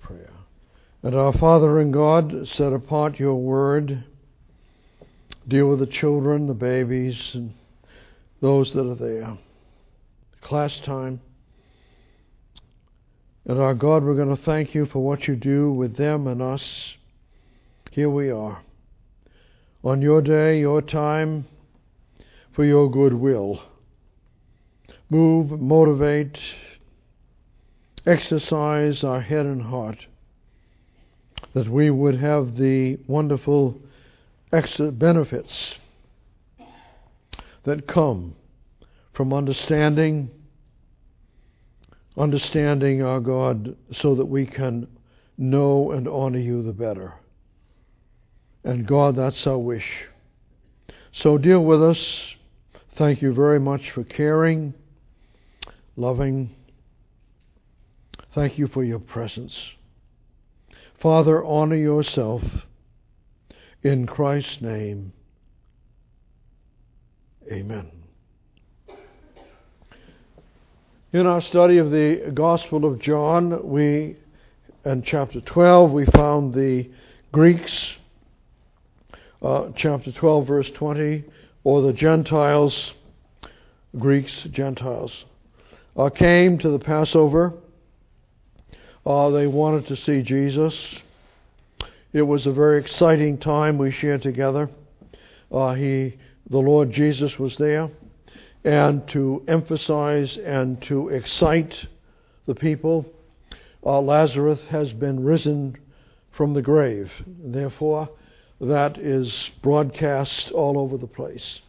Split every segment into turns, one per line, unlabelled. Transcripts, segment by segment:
prayer. And our Father in God, set apart your word. Deal with the children, the babies, and those that are there. Class time. And our God, we're going to thank you for what you do with them and us. Here we are. On your day, your time, for your good will. Move, motivate, exercise our head and heart, that we would have the wonderful benefits that come from understanding our God, so that we can know and honor you the better. And God, that's our wish. So deal with us. Thank you very much for caring, loving. Thank you for your presence. Father, honor yourself in Christ's name. Amen. In our study of the Gospel of John, in chapter 12, we found the Greeks, chapter 12, verse 20, or the Gentiles, Greeks, Gentiles, came to the Passover. They wanted to see Jesus. It was a very exciting time we shared together. The Lord Jesus was there. And to emphasize and to excite the people, Lazarus has been risen from the grave. Therefore, that is broadcast all over the place.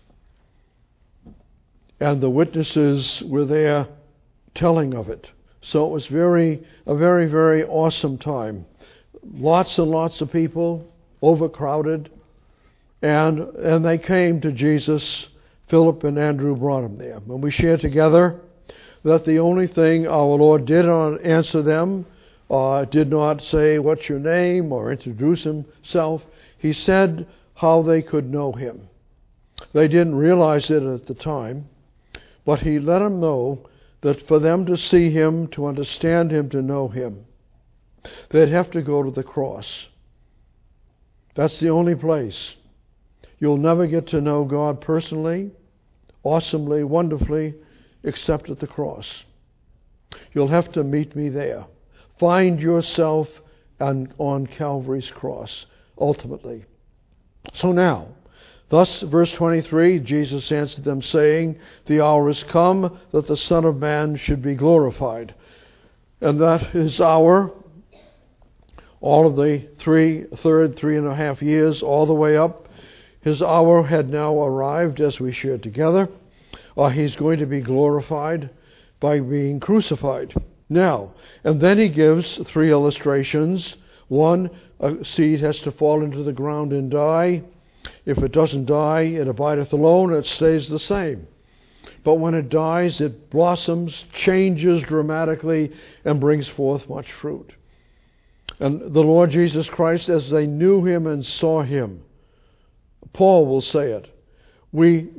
And the witnesses were there telling of it. So it was a very, very awesome time. Lots and lots of people, overcrowded, and they came to Jesus. Philip and Andrew brought him there. And we shared together that the only thing our Lord did not answer them, did not say, "What's your name?" or introduce himself. He said how they could know him. They didn't realize it at the time, but he let them know that for them to see him, to understand him, to know him, they'd have to go to the cross. That's the only place. You'll never get to know God personally, awesomely, wonderfully, except at the cross. You'll have to meet me there. Find yourself on Calvary's cross, ultimately. So now, thus, verse 23, Jesus answered them, saying, "The hour is come that the Son of Man should be glorified." And that his hour, all of the 3.5 years, all the way up, his hour had now arrived, as we shared together. He's going to be glorified by being crucified. Now, and then he gives 3 illustrations. One, a seed has to fall into the ground and die. If it doesn't die, it abideth alone, it stays the same. But when it dies, it blossoms, changes dramatically, and brings forth much fruit. And the Lord Jesus Christ, as they knew him and saw him, Paul will say it, we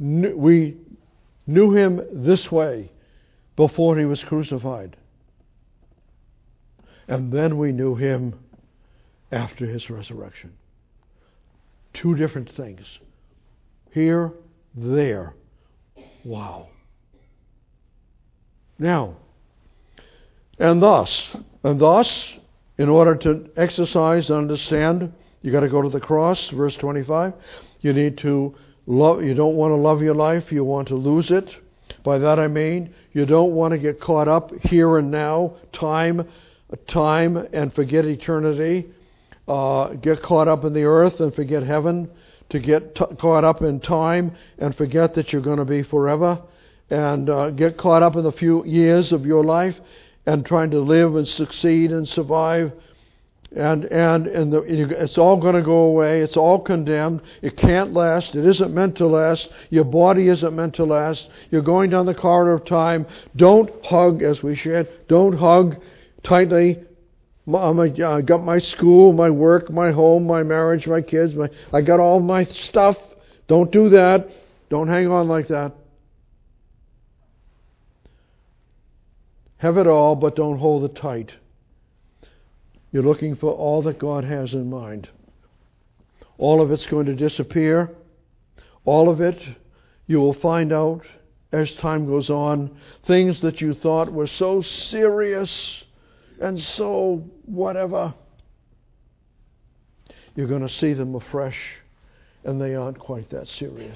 knew him this way before he was crucified. And then we knew him after his resurrection. 2 different things. Here, there. Wow. Now, and thus, in order to exercise and understand, you got to go to the cross, verse 25. You need to love. You don't want to love your life. You want to lose it. By that I mean, you don't want to get caught up here and now, time, and forget eternity. Get caught up in the earth and forget heaven. To get caught up in time and forget that you're going to be forever. And get caught up in the few years of your life and trying to live and succeed and survive. And it's all going to go away. It's all condemned. It can't last. It isn't meant to last. Your body isn't meant to last. You're going down the corridor of time. Don't hug, as we shared. Don't hug tightly. I got my school, my work, my home, my marriage, my kids. I got all my stuff. Don't do that. Don't hang on like that. Have it all, but don't hold it tight. You're looking for all that God has in mind. All of it's going to disappear. All of it, you will find out as time goes on, things that you thought were so serious and so whatever, you're going to see them afresh, and they aren't quite that serious.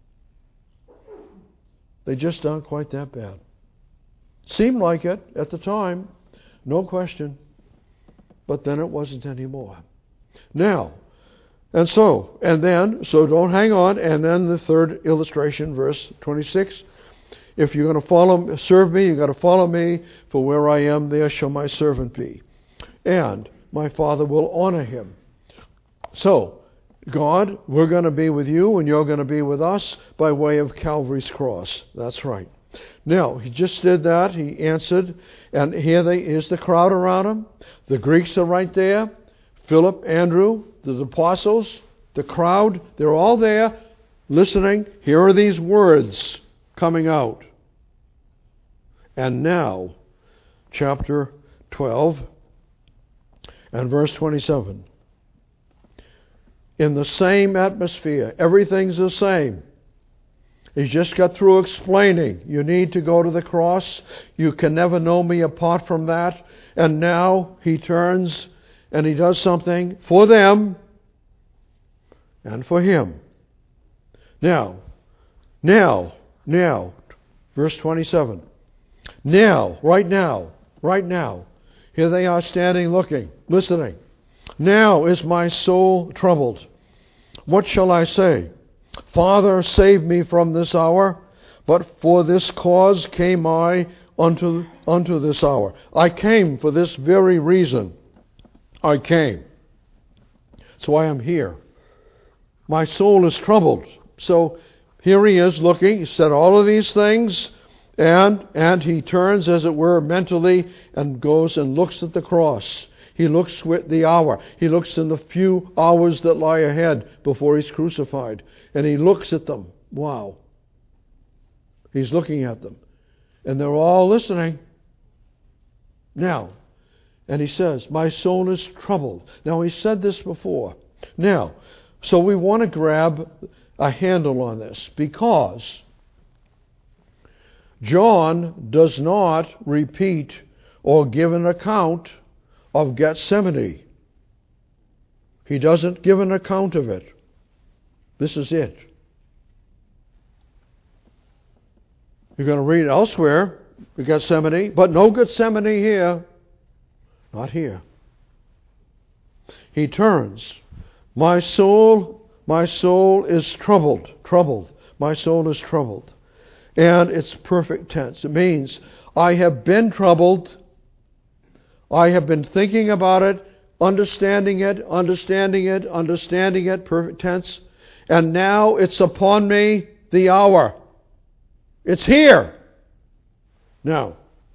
They just aren't quite that bad. Seemed like it at the time, no question, but then it wasn't anymore. Now, so don't hang on, and then the third illustration, verse 26. If you're going to serve me, you've got to follow me, for where I am, there shall my servant be. And my Father will honor him. So, God, we're going to be with you, and you're going to be with us by way of Calvary's cross. That's right. Now, he just did that. He answered, and here's the crowd around him. The Greeks are right there. Philip, Andrew, the apostles, the crowd, they're all there listening. Here are these words coming out. And now, chapter 12 and verse 27. In the same atmosphere, everything's the same. He just got through explaining, you need to go to the cross. You can never know me apart from that. And now he turns and he does something for them and for him. Now, verse 27. Right now, here they are standing, looking, listening. Now is my soul troubled. What shall I say? Father, save me from this hour. But for this cause came I unto this hour. I came for this very reason. I came. So I am here. My soul is troubled. So here he is looking. He said all of these things, and he turns, as it were, mentally and goes and looks at the cross. He looks with the hour. He looks in the few hours that lie ahead before he's crucified. And he looks at them. Wow. He's looking at them. And they're all listening. Now, and he says, my soul is troubled. Now, he said this before. Now, so we want to grab a handle on this, because John does not repeat or give an account of Gethsemane. He doesn't give an account of it. This is it. You're going to read elsewhere, Gethsemane, but no Gethsemane here. Not here. He turns. My soul is troubled. My soul is troubled. And it's perfect tense. It means I have been troubled. I have been thinking about it, understanding it, perfect tense. And now it's upon me, the hour. It's here. Now,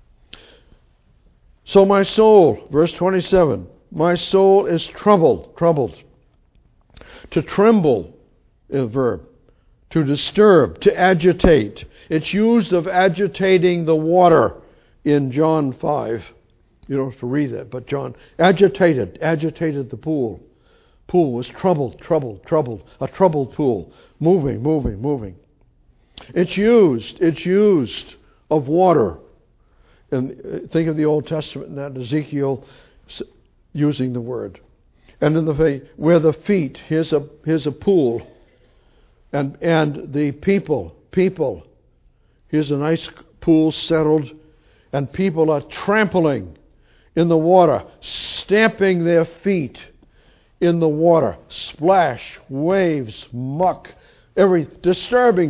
so my soul, verse 27, my soul is troubled. To tremble is a verb. To disturb, to agitate. It's used of agitating the water in John 5. You don't have to read that, but John agitated the pool. Pool was troubled. A troubled pool. Moving. It's used of water. And think of the Old Testament and that Ezekiel using the word. And where the feet, here's a pool. And the people, here's a nice pool settled, and people are trampling in the water, stamping their feet in the water. Splash, waves, muck, disturbing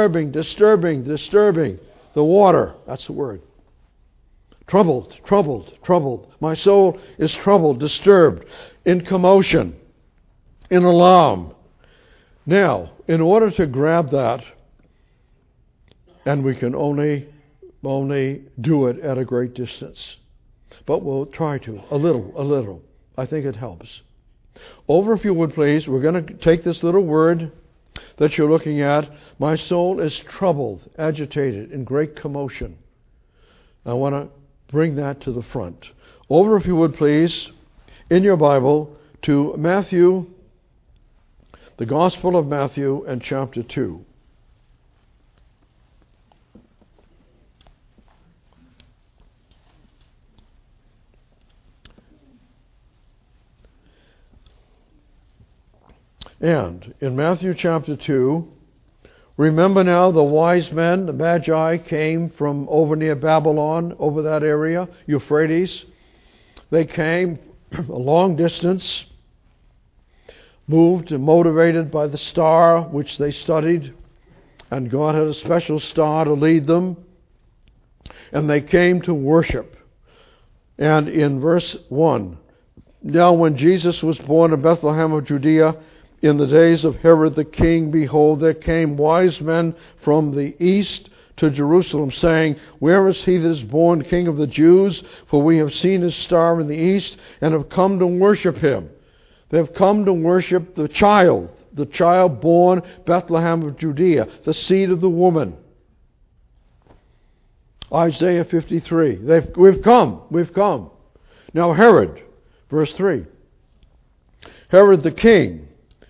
the water. That's the word. Troubled. My soul is troubled, disturbed, in commotion, in alarm. Now, in order to grab that, and we can only do it at a great distance, but we'll try to, a little. I think it helps. Over, if you would please, we're going to take this little word that you're looking at. My soul is troubled, agitated, in great commotion. I want to bring that to the front. Over, if you would please, in your Bible to Matthew, the Gospel of Matthew, and chapter 2. And in Matthew chapter 2, remember now the wise men, the Magi, came from over near Babylon, over that area, Euphrates. They came a long distance, moved and motivated by the star which they studied, and God had a special star to lead them, and they came to worship. And in verse 1, now when Jesus was born in Bethlehem of Judea, in the days of Herod the king, behold, there came wise men from the east to Jerusalem, saying, where is he that is born King of the Jews? For we have seen his star in the east, and have come to worship him. They have come to worship the child born Bethlehem of Judea, the seed of the woman. Isaiah 53. We've come. Now Herod, verse 3. Herod the king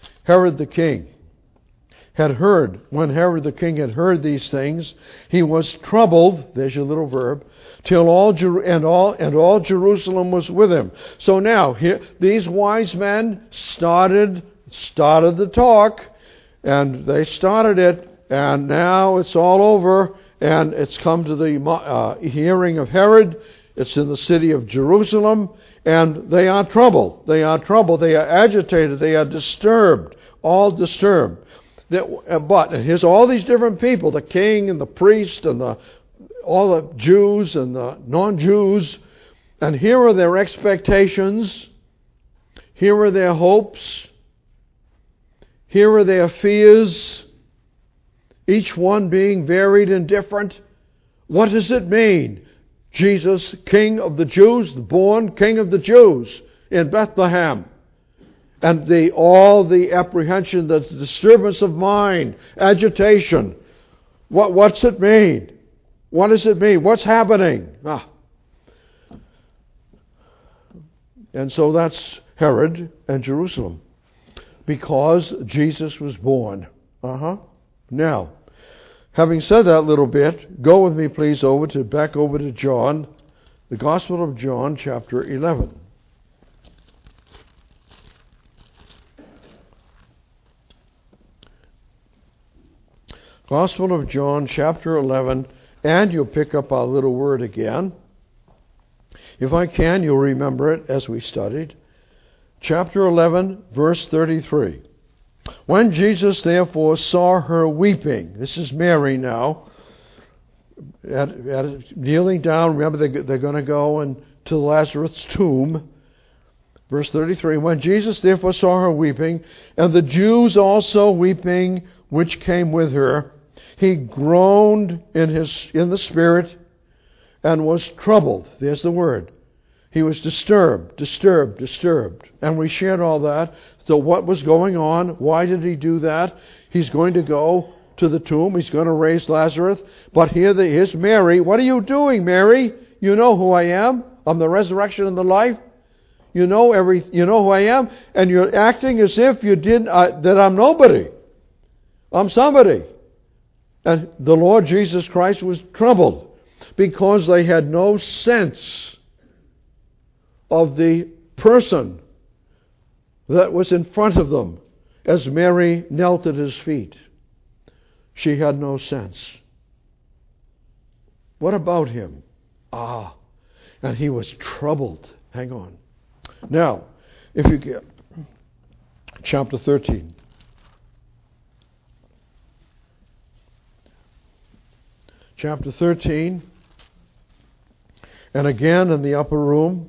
had heard, when Herod the king had heard these things, he was troubled, there's your little verb, till all Jerusalem was with him. So now, these wise men started the talk, and they started it, and now it's all over, and it's come to the hearing of Herod. It's in the city of Jerusalem, and they are troubled. They are agitated. They are disturbed. All disturbed. But here's all these different people, the king and the priest and all the Jews and the non-Jews. And here are their expectations. Here are their hopes. Here are their fears. Each one being varied and different. What does it mean? Jesus, King of the Jews, born King of the Jews in Bethlehem. And all the apprehension, the disturbance of mind, agitation. What's it mean? What does it mean? What's happening? And so that's Herod and Jerusalem. Because Jesus was born. Now, having said that little bit, go with me please back over to John, the Gospel of John, chapter 11. Gospel of John, chapter 11, and you'll pick up our little word again. If I can, you'll remember it as we studied. Chapter 11, verse 33. When Jesus therefore saw her weeping, this is Mary now, kneeling down, remember they're going to go to Lazarus' tomb. Verse 33, when Jesus therefore saw her weeping, and the Jews also weeping, which came with her, he groaned in the spirit and was troubled. There's the word. He was disturbed. And we shared all that. So what was going on? Why did he do that? He's going to go to the tomb. He's going to raise Lazarus. But here's Mary. What are you doing, Mary? You know who I am. I'm the resurrection and the life. You know who I am. And you're acting as if you didn't, that I'm nobody. I'm somebody. And the Lord Jesus Christ was troubled because they had no sense of the person that was in front of them as Mary knelt at his feet. She had no sense. What about him? And he was troubled. Hang on. Now, if you get chapter 13. Chapter 13, and again in the upper room,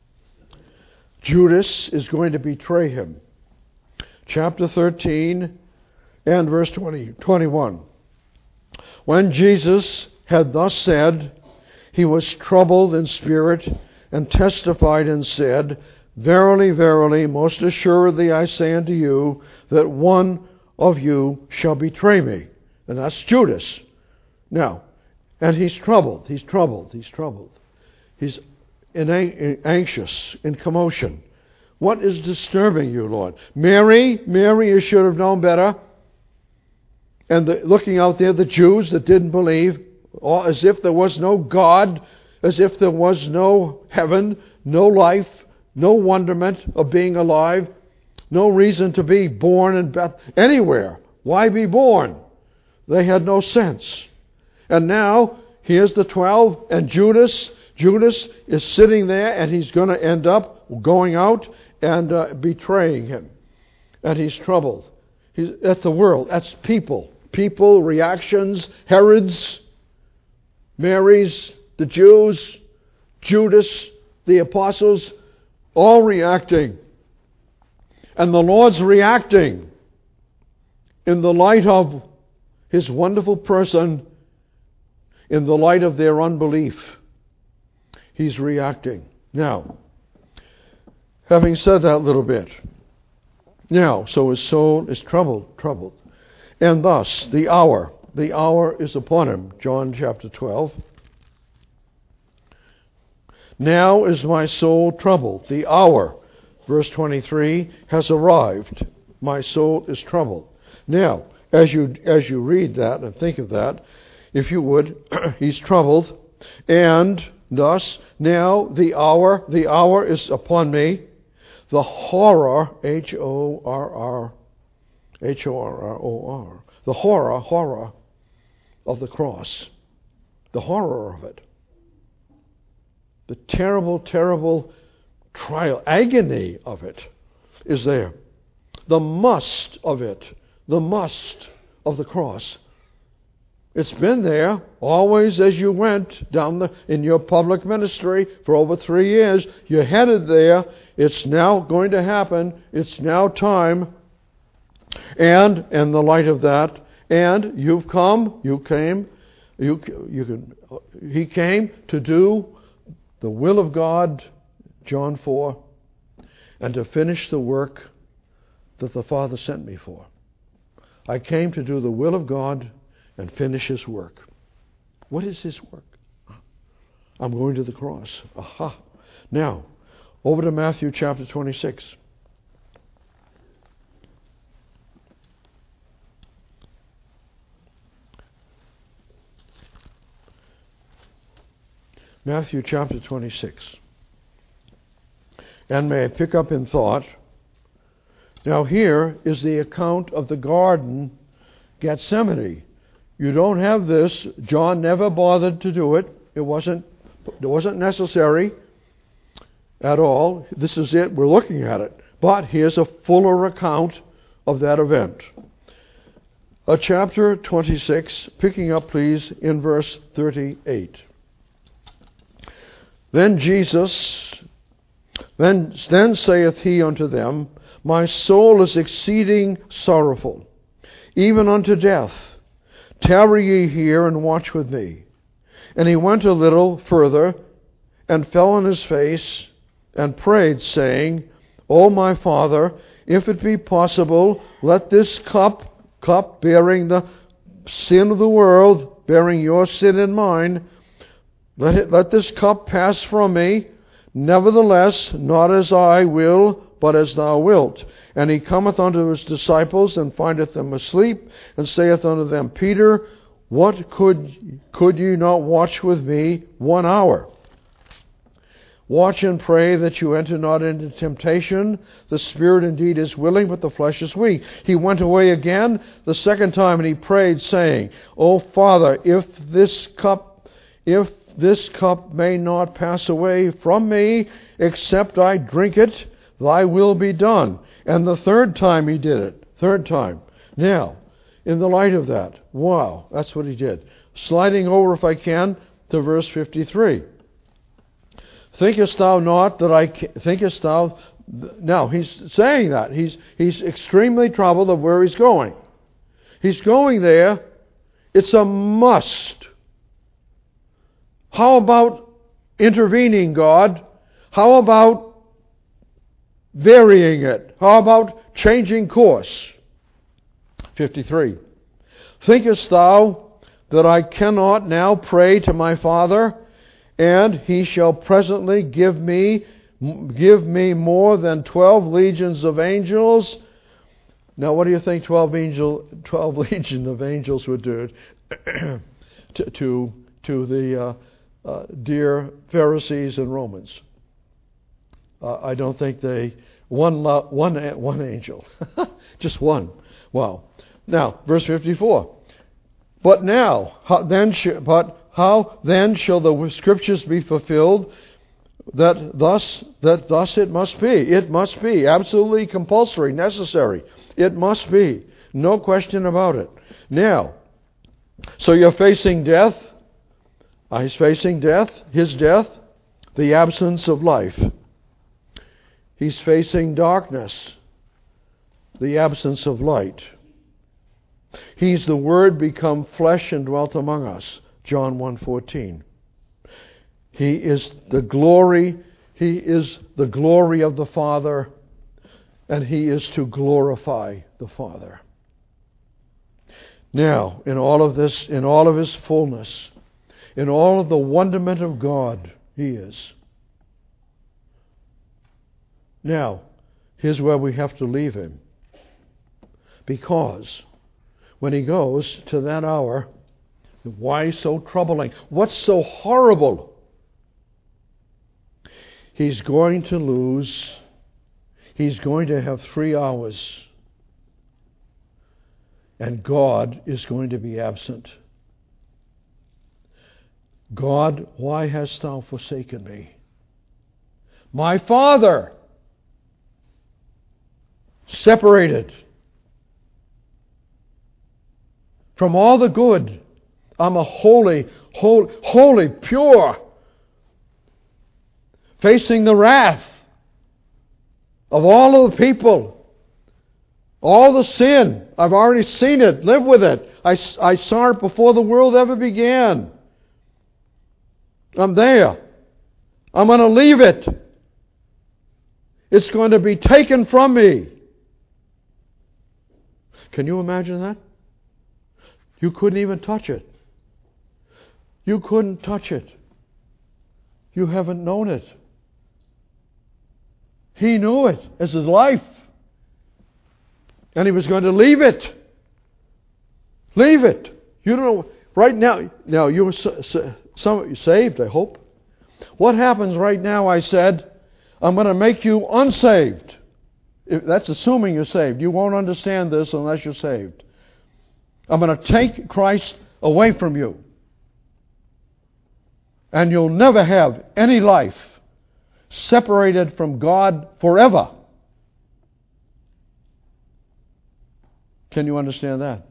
Judas is going to betray him. Chapter 13 and verse 21. When Jesus had thus said, he was troubled in spirit and testified and said, verily, verily, most assuredly I say unto you, that one of you shall betray me. And that's Judas. Now, and he's troubled. He's anxious, in commotion. What is disturbing you, Lord? Mary, you should have known better. And looking out there, the Jews that didn't believe, as if there was no God, as if there was no heaven, no life, no wonderment of being alive, no reason to be born in anywhere. Why be born? They had no sense. And now, here's the 12, and Judas is sitting there, and he's going to end up going out and betraying him. And he's troubled. That's the world. That's people. People, reactions, Herods, Mary's, the Jews, Judas, the apostles, all reacting. And the Lord's reacting in the light of His wonderful person, in the light of their unbelief. He's reacting. Now, having said that little bit, now, so his soul is troubled. And thus, the hour is upon him. John chapter 12. Now is my soul troubled. The hour, verse 23, has arrived. My soul is troubled. Now, as you read that and think of that, if you would, he's troubled. And thus, now the hour is upon me. The horror, Horror, the horror of the cross, the horror of it, the terrible trial, agony of it is there. The must of it, the must of the cross. It's been there always as you went down in your public ministry for over 3 years. You're headed there. It's now going to happen. It's now time. And in the light of that, and he came to do the will of God, John 4, and to finish the work that the Father sent me for. I came to do the will of God and finish His work. What is His work? I'm going to the cross. Aha. Now, over to Matthew chapter 26. Matthew chapter 26. And may I pick up in thought. Now here is the account of the garden, Gethsemane. You don't have this. John never bothered to do it. It wasn't necessary at all. This is it. We're looking at it. But here's a fuller account of that event. Chapter 26, picking up please in verse 38. Then saith he unto them, My soul is exceeding sorrowful, even unto death. Tarry ye here and watch with me. And he went a little further, and fell on his face, and prayed, saying, O my Father, if it be possible, let this cup bearing the sin of the world, bearing your sin and mine, let this cup pass from me. Nevertheless, not as I will, but as thou wilt. And he cometh unto his disciples, and findeth them asleep, and saith unto them, Peter, what could you not watch with me 1 hour? Watch and pray that you enter not into temptation. The spirit indeed is willing, but the flesh is weak. He went away again the second time, and he prayed, saying, O Father, if this cup may not pass away from me, except I drink it, thy will be done. And the third time he did it. Third time. Now, in the light of that, wow, that's what he did. Sliding over, if I can, to verse 53. Thinkest thou not that now he's saying that. He's extremely troubled of where he's going. He's going there. It's a must. How about intervening, God? How about varying it? How about changing course? 53. Thinkest thou that I cannot now pray to my Father, and he shall presently give me give me more than 12 legions of angels. Now, what do you think 12 legion of angels would do to the dear Pharisees and Romans? I don't think one angel, just one. Wow. Now, verse 54. But how then shall the scriptures be fulfilled? That thus it must be. It must be absolutely compulsory, necessary. It must be. No question about it. Now, so you're facing death. He's facing death, his death, the absence of life. He's facing darkness, the absence of light. He's the Word become flesh and dwelt among us, John 1:14. He is the glory of the Father, and He is to glorify the Father. Now, in all of this, in all of His fullness, in all of the wonderment of God, He is. Now, here's where we have to leave Him. Because when He goes to that hour, why so troubling? What's so horrible? He's going to lose. He's going to have 3 hours. And God is going to be absent. God, why hast thou forsaken me? My Father, separated from all the good. I'm a holy, pure, facing the wrath of all of the people, all the sin. I've already seen it, lived with it. I saw it before the world ever began. I'm there. I'm going to leave it. It's going to be taken from me. Can you imagine that? You couldn't even touch it. You couldn't touch it. You haven't known it. He knew it as his life. And he was going to leave it. Leave it. You don't know. Right now, you were some of you saved, I hope. What happens right now, I said, I'm going to make you unsaved. That's assuming you're saved. You won't understand this unless you're saved. I'm going to take Christ away from you. And you'll never have any life separated from God forever. Can you understand that?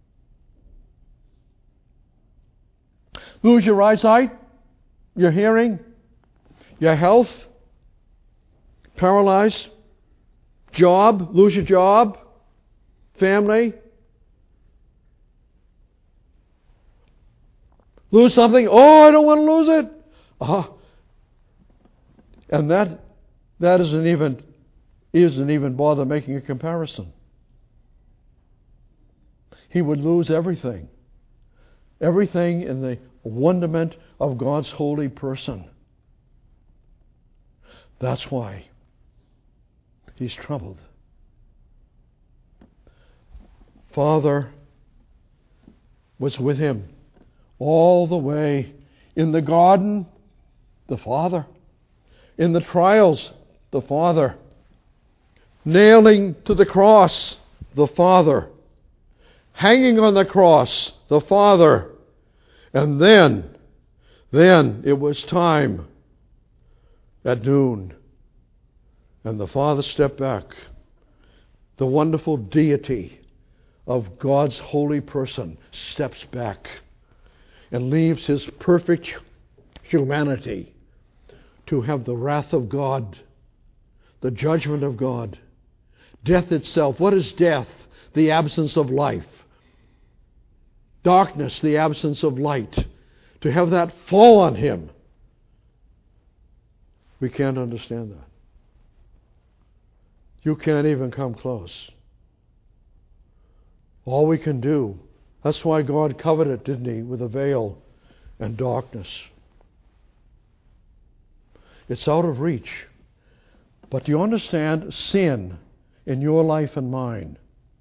Lose your eyesight, your hearing, your health, paralyzed, job, lose your job, family, lose something. Oh, I don't want to lose it. And that isn't even bother making a comparison. He would lose everything. Everything in the wonderment of God's holy person. That's why he's troubled. Father was with him all the way in the garden, the Father. In the trials, the Father. Nailing to the cross, the Father. Hanging on the cross, the Father. And then it was time at noon. And the Father stepped back. The wonderful deity of God's holy person steps back and leaves his perfect humanity to have the wrath of God, the judgment of God. Death itself. What is death? The absence of life. Darkness, the absence of light. To have that fall on him. We can't understand that. You can't even come close. All we can do, that's why God covered it, didn't he, with a veil and darkness. It's out of reach. But do you understand sin in your life and mine?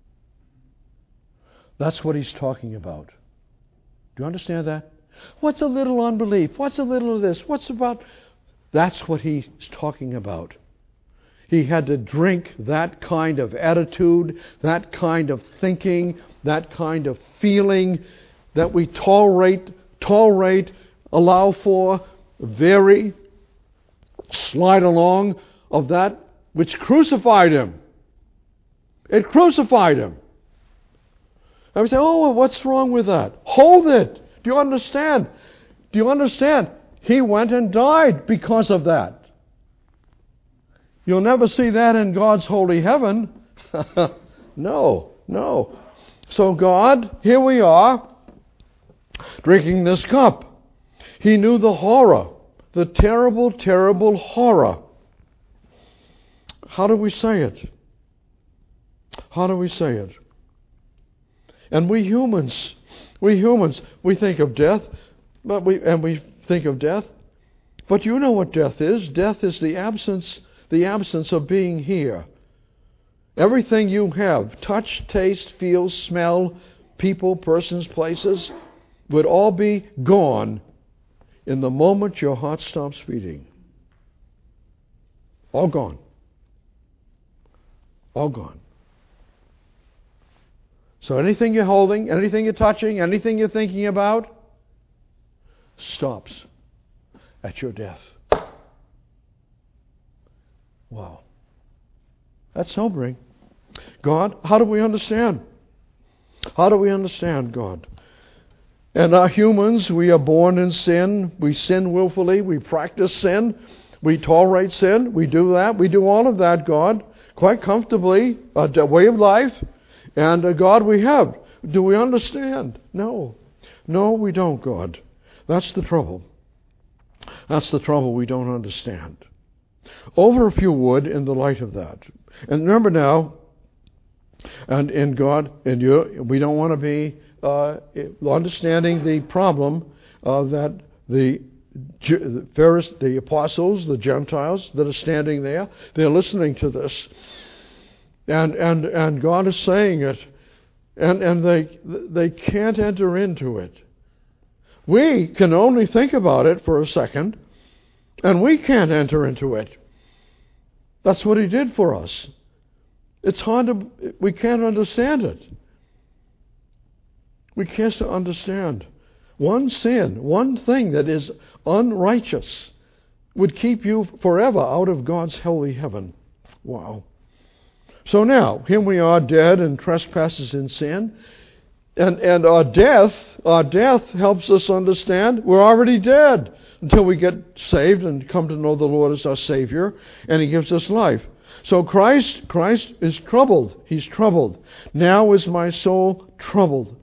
That's what he's talking about. Do you understand that? What's a little unbelief? What's a little of this? What's about? That's what he's talking about. He had to drink that kind of attitude, that kind of thinking, that kind of feeling that we tolerate, allow for, very slide along of that which crucified him. It crucified him. And we say, oh, well, what's wrong with that? Hold it. Do you understand? Do you understand? He went and died because of that. You'll never see that in God's holy heaven. No. So God, here we are, drinking this cup. He knew the horror, the terrible, terrible horror. How do we say it? How do we say it? And we humans, we think of death, but we think of death. But you know what death is. Death is the absence of being here. Everything you have, touch, taste, feel, smell, people, persons, places, would all be gone in the moment your heart stops beating. All gone. All gone. So anything you're holding, anything you're touching, anything you're thinking about, stops at your death. Wow. That's sobering. God, how do we understand? How do we understand God? And our humans, we are born in sin. We sin willfully. We practice sin. We tolerate sin. We do that. We do all of that, God, quite comfortably, a way of life. And God, we have. Do we understand? No. No, we don't, God. That's the trouble. That's the trouble. We don't understand. Over, if you would, in the light of that. And remember now, and in God, in you, we don't want to be understanding the problem that the apostles, the Gentiles that are standing there, they're listening to this. And God is saying it, and they can't enter into it. We can only think about it for a second, and we can't enter into it. That's what He did for us. It's hard to, we can't understand it. We can't understand. One sin, one thing that is unrighteous would keep you forever out of God's holy heaven. Wow. So now, here we are dead in trespasses and sin. And our death helps us understand we're already dead until we get saved and come to know the Lord as our Savior, and He gives us life. So Christ is troubled. He's troubled. Now is my soul troubled.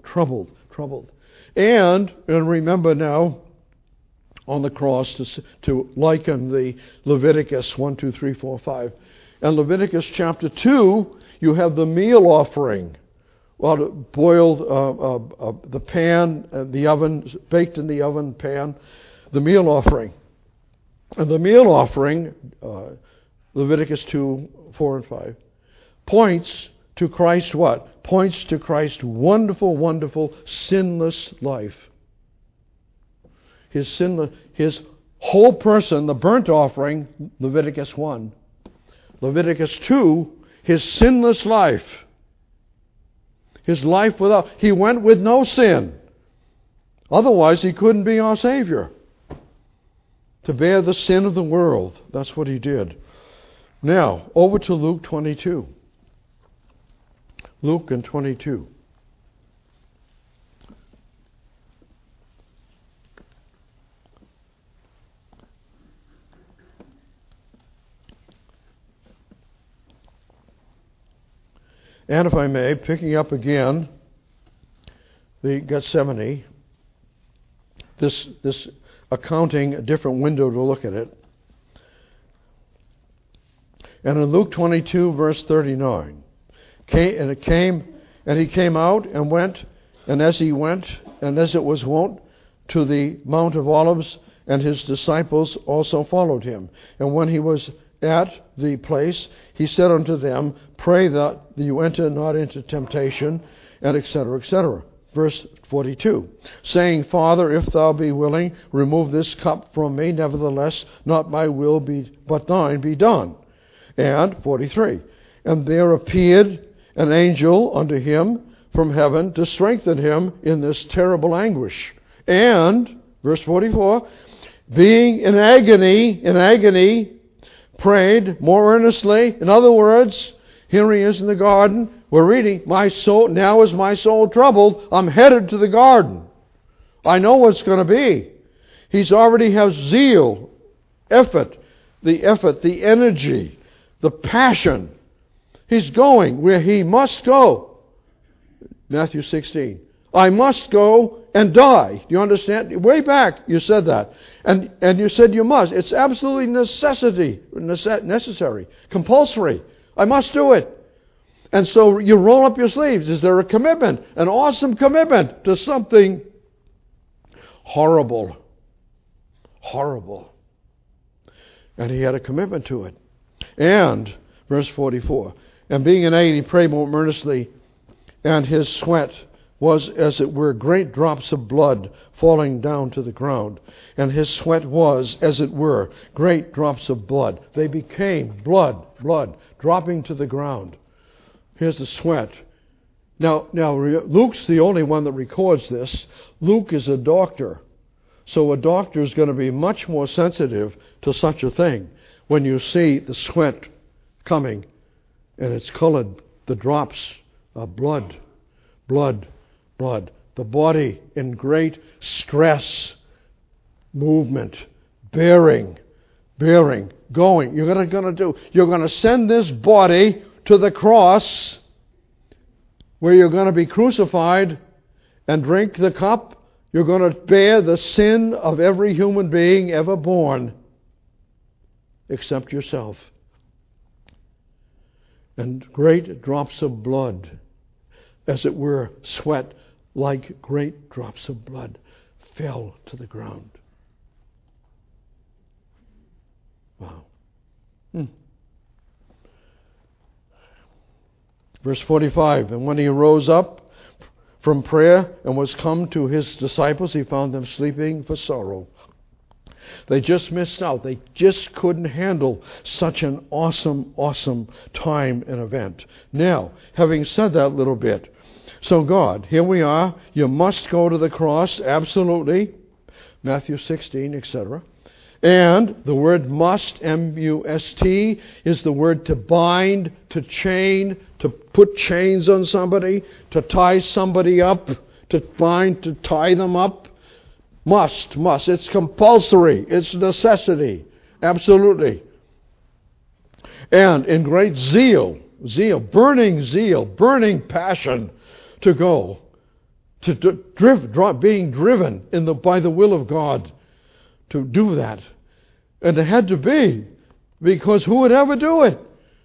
And remember now, on the cross, to liken the Leviticus 1, 2, 3, 4, 5. And Leviticus chapter 2, you have the meal offering. Well, boiled, the pan, the oven, baked in the oven pan, the meal offering. And the meal offering, Leviticus 2, 4, and 5, points to Christ what? Points to Christ's wonderful, wonderful, sinless life. His whole person, the burnt offering, Leviticus 1. Leviticus 2, His sinless life. His life without, He went with no sin. Otherwise, He couldn't be our Savior. To bear the sin of the world. That's what He did. Now, over to Luke 22. Luke and 22. And if I may, picking up again the Gethsemane, this accounting, a different window to look at it. And in Luke 22, verse 39, and He came out and went, and as He went, and as it was wont, to the Mount of Olives, and His disciples also followed Him. And when He was at the place, he said unto them, pray that you enter not into temptation, and etc., etc. Verse 42, saying, Father, if thou be willing, remove this cup from me. Nevertheless, not my will but thine be done. And 43, and there appeared an angel unto him from heaven to strengthen him in this terrible anguish. And, verse 44, being in agony, prayed more earnestly. In other words, here he is in the garden. We're reading, my soul, now is my soul troubled. I'm headed to the garden. I know what's going to be. He's already has zeal, the energy, the passion. He's going where he must go. Matthew 16. I must go and die. Do you understand? Way back you said that. And you said you must. It's absolutely necessary, compulsory. I must do it. And so you roll up your sleeves. Is there a commitment? An awesome commitment to something horrible. Horrible. And he had a commitment to it. And, verse 44, and being in agony, prayed more earnestly, and his sweat was as it were great drops of blood falling down to the ground. And his sweat was as it were great drops of blood. They became blood, dropping to the ground. Here's the sweat. Now, Luke's the only one that records this. Luke is a doctor. So a doctor is going to be much more sensitive to such a thing when you see the sweat coming and it's colored, the drops of blood. The body in great stress, movement, bearing, going. You're going to send this body to the cross where you're going to be crucified and drink the cup. You're going to bear the sin of every human being ever born except yourself. And great drops of blood, as it were sweat, like great drops of blood, fell to the ground. Wow. Verse 45, and when he rose up from prayer and was come to his disciples, he found them sleeping for sorrow. They just missed out. They just couldn't handle such an awesome time and event. Now, having said that little bit, so God, here we are. You must go to the cross, absolutely. Matthew 16, etc. And the word must, M-U-S-T, is the word to bind, to chain, to put chains on somebody, to tie somebody up, to bind, to tie them up. Must. It's compulsory. It's necessity. Absolutely. And in great zeal, burning passion to go, being driven by the will of God to do that. And it had to be, because who would ever do it?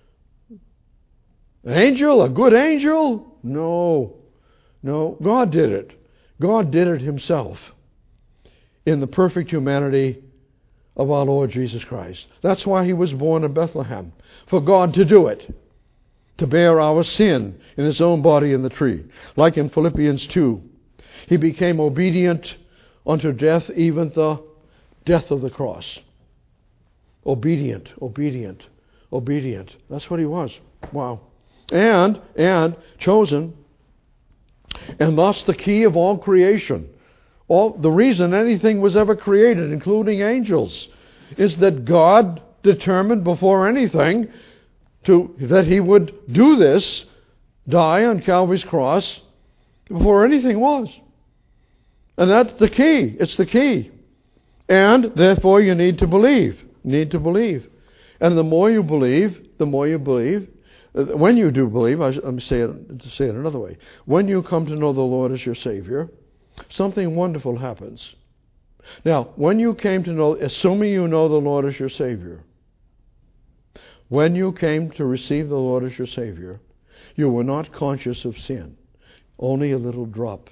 An angel? A good angel? No, God did it. God did it himself in the perfect humanity of our Lord Jesus Christ. That's why he was born in Bethlehem, for God to do it, to bear our sin in his own body in the tree. Like in Philippians 2, he became obedient unto death, even the death of the cross. Obedient. That's what he was. Wow. And chosen, and thus the key of all creation. The reason anything was ever created, including angels, is that God determined before anything that he would do this, die on Calvary's cross, before anything was. And that's the key. It's the key. And therefore you need to believe. And the more you believe, when you do believe, let me say it another way. When you come to know the Lord as your Savior, something wonderful happens. Now, when you came to know, assuming you know the Lord as your Savior, when you came to receive the Lord as your Savior, you were not conscious of sin. Only a little drop.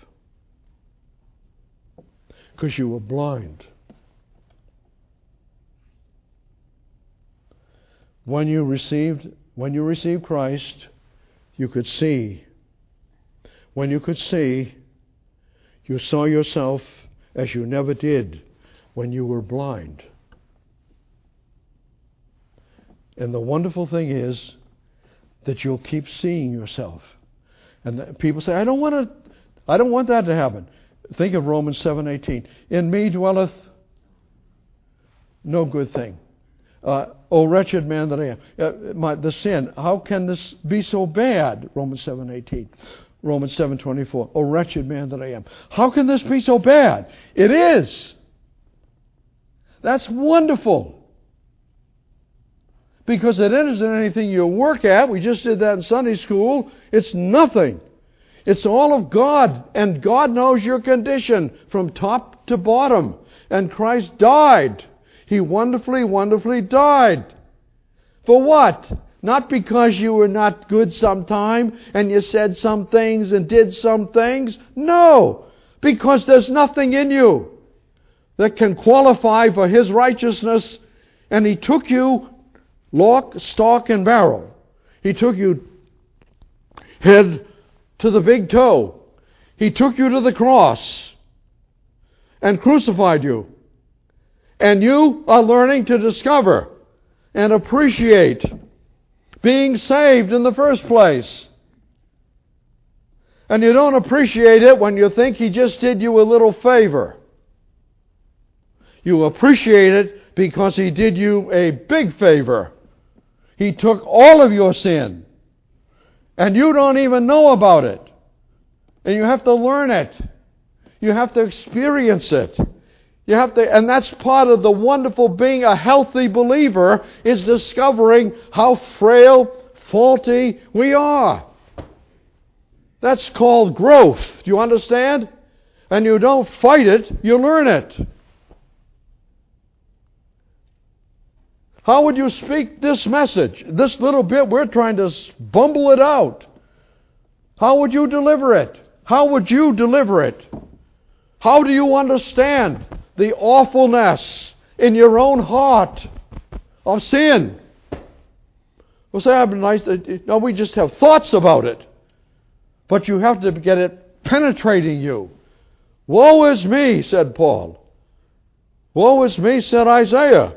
Because you were blind. when you received Christ, you could see. When you could see, you saw yourself as you never did when you were blind. And the wonderful thing is that you'll keep seeing yourself. And people say, I don't want that to happen. Think of Romans 7:18. In me dwelleth no good thing. O wretched man that I am. The sin. How can this be so bad? Romans 7:18. Romans 7:24. O wretched man that I am. How can this be so bad? It is. That's wonderful. Because it isn't anything you work at. We just did that in Sunday school. It's nothing. It's all of God. And God knows your condition from top to bottom. And Christ died. He wonderfully, wonderfully died. For what? Not because you were not good sometime and you said some things and did some things. No. Because there's nothing in you that can qualify for His righteousness. And He took you lock, stock, and barrel. He took you head to the big toe. He took you to the cross and crucified you. And you are learning to discover and appreciate being saved in the first place. And you don't appreciate it when you think He just did you a little favor. You appreciate it because He did you a big favor. He took all of your sin. And you don't even know about it. And you have to learn it. You have to experience it. You have to, and that's part of the wonderful being a healthy believer, is discovering how frail, faulty we are. That's called growth. Do you understand? And you don't fight it, you learn it. How would you speak this message? This little bit, we're trying to bumble it out. How would you deliver it? How would you deliver it? How do you understand the awfulness in your own heart of sin? Well, say, no, we just have thoughts about it. But you have to get it penetrating you. Woe is me, said Paul. Woe is me, said Isaiah.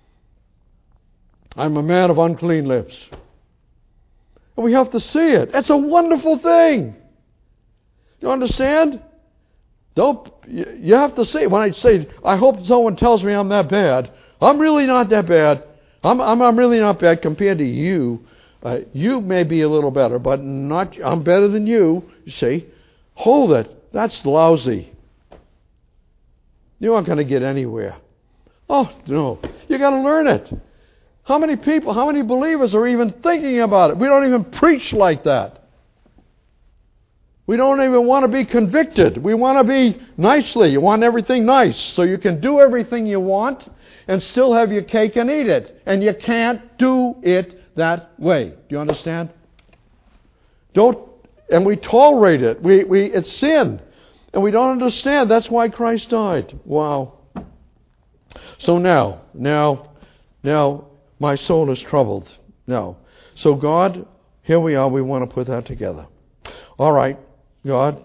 I'm a man of unclean lips. And we have to see it. It's a wonderful thing. You understand? You have to see it. When I say, I hope someone tells me I'm that bad. I'm really not that bad. I'm really not bad compared to you. You may be a little better, but not. I'm better than you. You see? Hold it. That's lousy. You aren't going to get anywhere. Oh, no. You got to learn it. How many people, how many believers are even thinking about it? We don't even preach like that. We don't even want to be convicted. We want to be nicely. You want everything nice. So you can do everything you want and still have your cake and eat it. And you can't do it that way. Do you understand? And we tolerate it. It's sin. And we don't understand. That's why Christ died. Wow. So now, my soul is troubled. No. So God, here we are. We want to put that together. All right, God,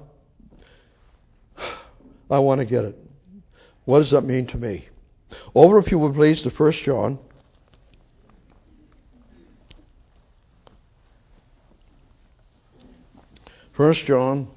I want to get it. What does that mean to me? Over, if you would please, to 1 John. 1 John.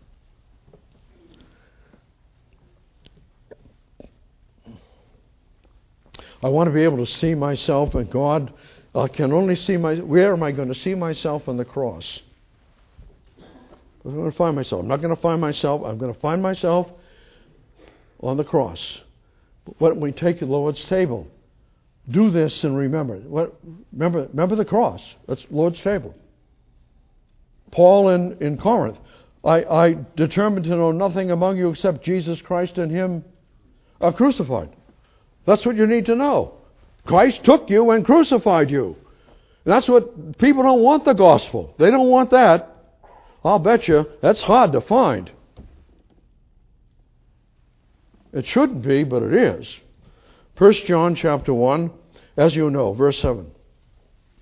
I want to be able to see myself, and God can only see where am I going to see myself on the cross? I'm going to find myself. I'm not going to find myself. I'm going to find myself on the cross. When we take the Lord's table, do this and remember. Remember the cross. That's Lord's table. Paul in Corinth, I determined to know nothing among you except Jesus Christ and Him crucified. That's what you need to know. Christ took you and crucified you. And that's what people don't want, the gospel. They don't want that. I'll bet you that's hard to find. It shouldn't be, but it is. 1 John chapter 1, as you know, verse 7.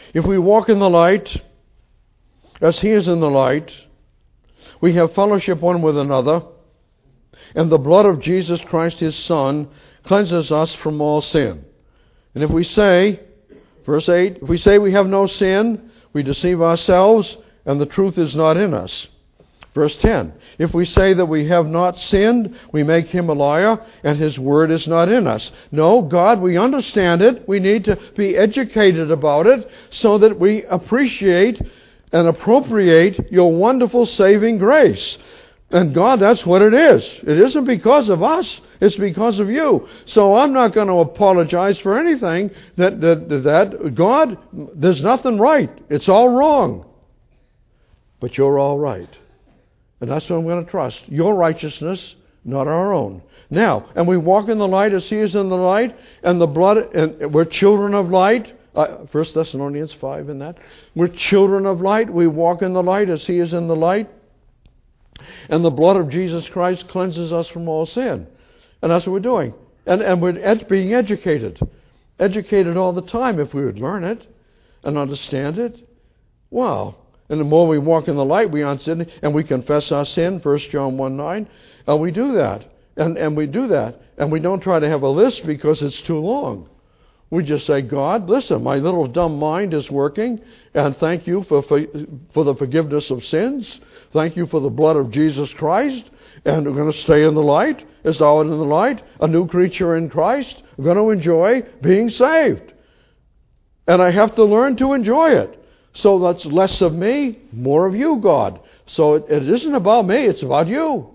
If we walk in the light, as He is in the light, we have fellowship one with another, and the blood of Jesus Christ, His Son, cleanses us from all sin. And if we say, verse 8, if we say we have no sin, we deceive ourselves, and the truth is not in us. Verse 10, if we say that we have not sinned, we make Him a liar, and His word is not in us. No, God, we understand it. We need to be educated about it so that we appreciate and appropriate your wonderful saving grace. And God, that's what it is. It isn't because of us. It's because of you. So I'm not going to apologize for anything that God, there's nothing right. It's all wrong. But you're all right. And that's what I'm going to trust. Your righteousness, not our own. Now, and we walk in the light as He is in the light, and the blood, and we're children of light. 1 Thessalonians 5 in that. We're children of light. We walk in the light as He is in the light. And the blood of Jesus Christ cleanses us from all sin. And that's what we're doing. And we're being educated. Educated all the time if we would learn it and understand it. Wow. And the more we walk in the light, we aren't sinning, and we confess our sin, 1 John 1:9. And we do that. And we do that. And we don't try to have a list because it's too long. We just say, God, listen, my little dumb mind is working, and thank you for the forgiveness of sins. Thank you for the blood of Jesus Christ. And we're going to stay in the light, as thou art in the light, a new creature in Christ. We're going to enjoy being saved. And I have to learn to enjoy it. So that's less of me, more of you, God. So it isn't about me, it's about you.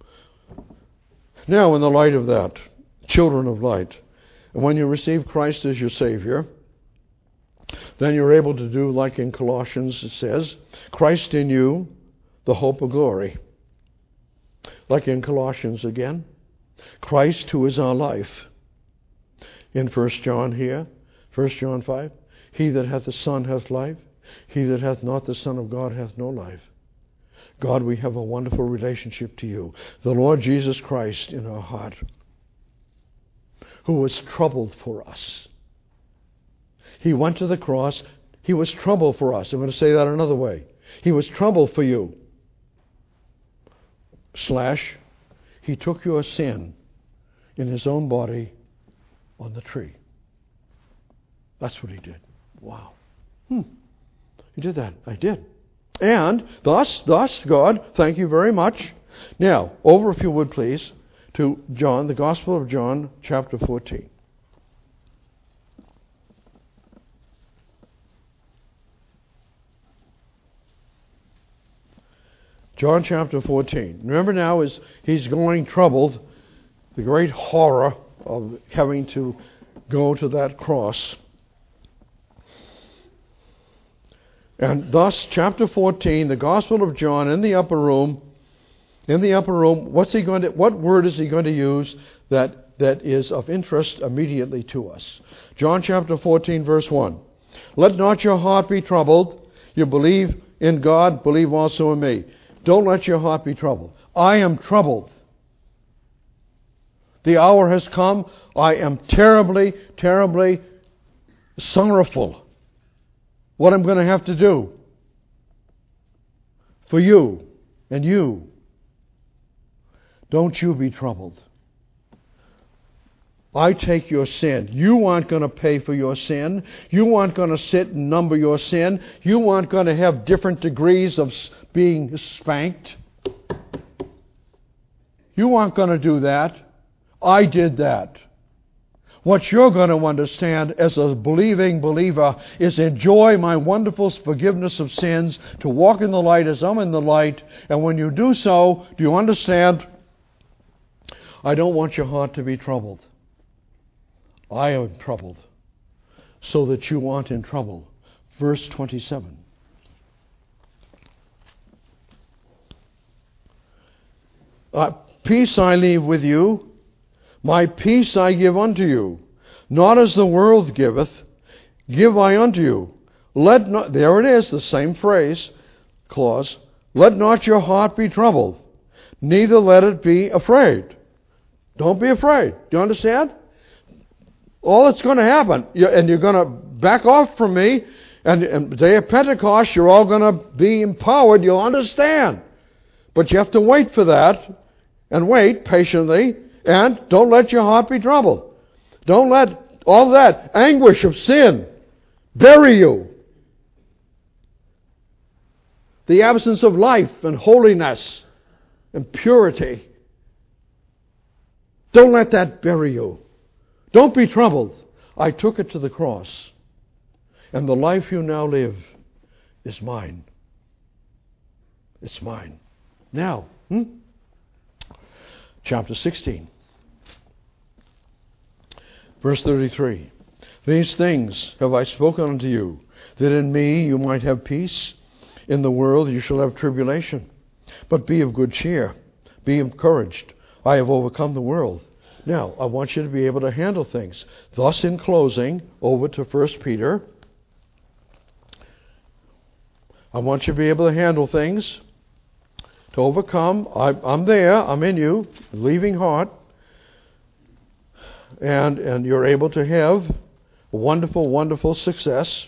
Now, in the light of that, children of light, and when you receive Christ as your Savior, then you're able to do like in Colossians it says, Christ in you, the hope of glory. Like in Colossians again, Christ who is our life. In 1 John here, 1 John 5, he that hath the Son hath life. He that hath not the Son of God hath no life. God, we have a wonderful relationship to you. The Lord Jesus Christ in our heart, who was troubled for us. He went to the cross. He was troubled for us. I'm going to say that another way. He was troubled for you. / he took your sin in His own body on the tree. That's what He did. Wow. He did that. I did. And thus, God, thank you very much. Now, over if you would please, to John, the Gospel of John, chapter 14. John chapter 14. Remember now, as he's going troubled, the great horror of having to go to that cross. And thus, chapter 14, the Gospel of John, in the upper room, what word is he going to use that is of interest immediately to us? John chapter 14, verse 1. Let not your heart be troubled. You believe in God, believe also in me. Don't let your heart be troubled. I am troubled. The hour has come. I am terribly, terribly sorrowful. What I'm going to have to do for you and you. Don't you be troubled. I take your sin. You aren't going to pay for your sin. You aren't going to sit and number your sin. You aren't going to have different degrees of being spanked. You aren't going to do that. I did that. What you're going to understand as a believing believer is enjoy my wonderful forgiveness of sins, to walk in the light as I'm in the light. And when you do so, do you understand? I don't want your heart to be troubled. I am troubled so that you aren't in trouble. Verse 27. Peace I leave with you. My peace I give unto you. Not as the world giveth, give I unto you. Let not, there it is, the same phrase, clause. Let not your heart be troubled, neither let it be afraid. Don't be afraid. Do you understand? All that's going to happen, and you're going to back off from me, And the day of Pentecost, you're all going to be empowered. You'll understand. But you have to wait for that. And wait patiently. And don't let your heart be troubled. Don't let all that anguish of sin bury you. The absence of life and holiness and purity. Don't let that bury you. Don't be troubled. I took it to the cross. And the life you now live is mine. It's mine. Now, chapter 16. Verse 33. These things have I spoken unto you, that in me you might have peace. In the world you shall have tribulation. But be of good cheer. Be encouraged. I have overcome the world. Now, I want you to be able to handle things. Thus, in closing, over to 1 Peter. I want you to be able to handle things. To overcome. I'm there. I'm in you. Believing heart. And you're able to have wonderful, wonderful success.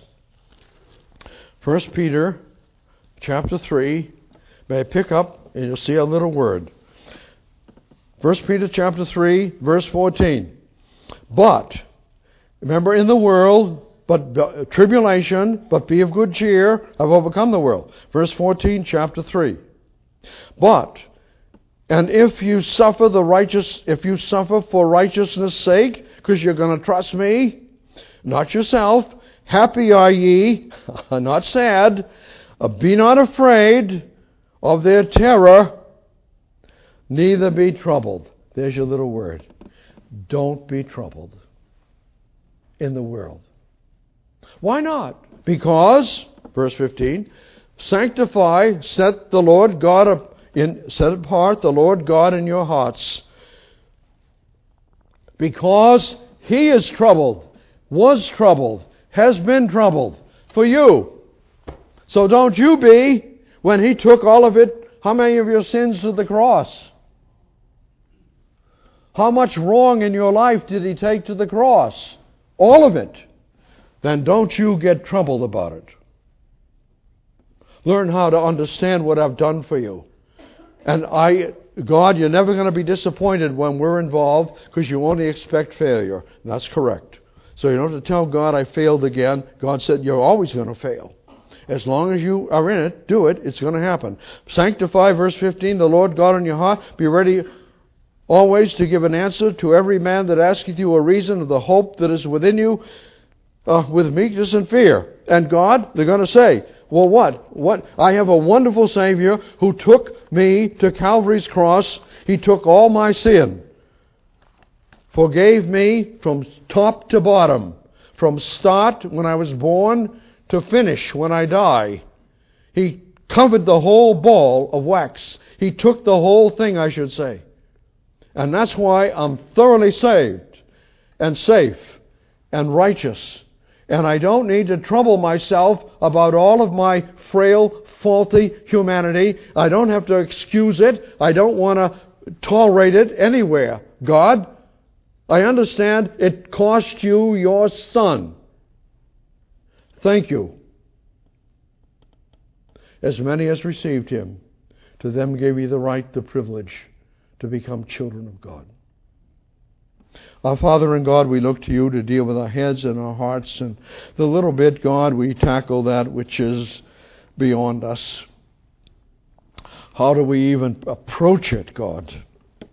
1 Peter chapter 3. May I pick up and you'll see a little word. 1 Peter chapter 3, verse 14. But, remember, in the world, but tribulation, but be of good cheer, I've overcome the world. Verse 14, chapter 3. But, and if you suffer for righteousness' sake, because you're going to trust me, not yourself, happy are ye, not sad, be not afraid of their terror, neither be troubled. There's your little word. Don't be troubled in the world. Why not? Because, verse 15, sanctify, set apart the Lord God in your hearts. Because He is troubled, was troubled, has been troubled for you. So don't you be, when He took all of it, how many of your sins to the cross? How much wrong in your life did He take to the cross? All of it. Then don't you get troubled about it. Learn how to understand what I've done for you. And God, you're never going to be disappointed when we're involved because you only expect failure. And that's correct. So you don't have to tell God I failed again. God said you're always going to fail. As long as you are in it, do it, it's going to happen. Sanctify, verse 15, the Lord God in your heart. Be ready always to give an answer to every man that asketh you a reason of the hope that is within you, with meekness and fear. And God, they're going to say, well, what? I have a wonderful Savior who took me to Calvary's cross. He took all my sin. Forgave me from top to bottom. From start when I was born to finish when I die. He covered the whole ball of wax. He took the whole thing, I should say. And that's why I'm thoroughly saved and safe and righteous. And I don't need to trouble myself about all of my frail, faulty humanity. I don't have to excuse it. I don't want to tolerate it anywhere. God, I understand it cost you your Son. Thank you. As many as received Him, to them gave He the right, the privilege to become children of God. Our Father and God, we look to You to deal with our heads and our hearts, and the little bit, God, we tackle that which is beyond us. How do we even approach it, God?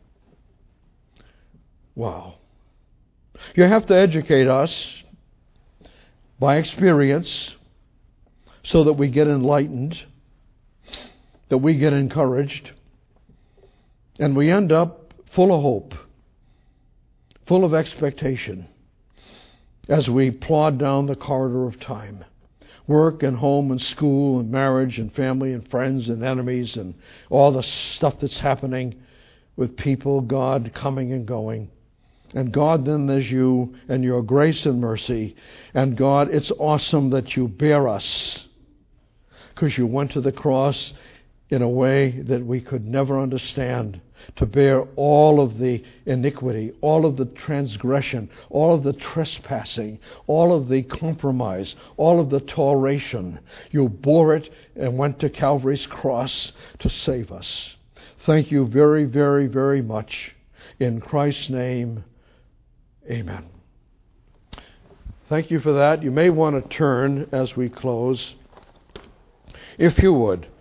Wow. You have to educate us by experience so that we get enlightened, that we get encouraged, and we end up full of hope, full of expectation as we plod down the corridor of time. Work and home and school and marriage and family and friends and enemies and all the stuff that's happening with people, God coming and going. And God, then there's You and Your grace and mercy. And God, it's awesome that You bear us because You went to the cross in a way that we could never understand, to bear all of the iniquity, all of the transgression, all of the trespassing, all of the compromise, all of the toleration. You bore it and went to Calvary's cross to save us. Thank you very, very, very much. In Christ's name, amen. Thank you for that. You may want to turn as we close, if you would,